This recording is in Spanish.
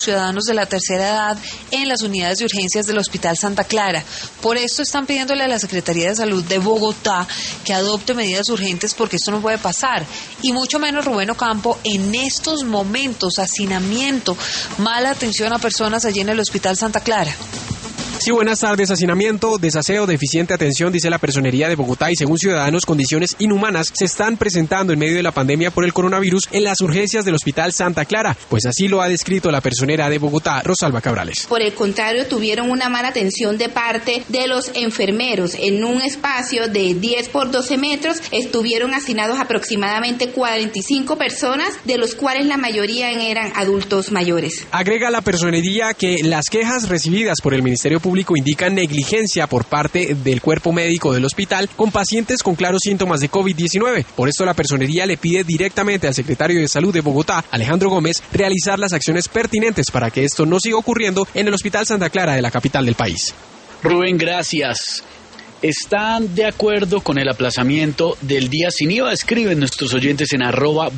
ciudadanos de la tercera edad en las unidades de urgencias del Hospital Santa Clara. Por esto están pidiéndole a la Secretaría de Salud de Bogotá que adopte medidas urgentes porque esto no puede pasar. Y mucho menos, Rubén Ocampo, en estos momentos, hacinamiento, mala atención a personas allí en el Hospital Santa Clara. Sí, buenas tardes. Hacinamiento, desaseo, deficiente atención, dice la Personería de Bogotá, y según ciudadanos, condiciones inhumanas se están presentando en medio de la pandemia por el coronavirus en las urgencias del Hospital Santa Clara. Pues así lo ha descrito la Personera de Bogotá, Rosalba Cabrales. Por el contrario, tuvieron una mala atención de parte de los enfermeros. En un espacio de 10 por 12 metros estuvieron hacinados aproximadamente 45 personas, de los cuales la mayoría eran adultos mayores. Agrega la Personería que las quejas recibidas por el Ministerio Público indican negligencia por parte del cuerpo médico del hospital con pacientes con claros síntomas de COVID-19. Por esto la Personería le pide directamente al secretario de Salud de Bogotá, Alejandro Gómez, realizar las acciones pertinentes para que esto no siga ocurriendo en el Hospital Santa Clara de la capital del país. Rubén, gracias. ¿Están de acuerdo con el aplazamiento del día sin IVA? Escriben nuestros oyentes en @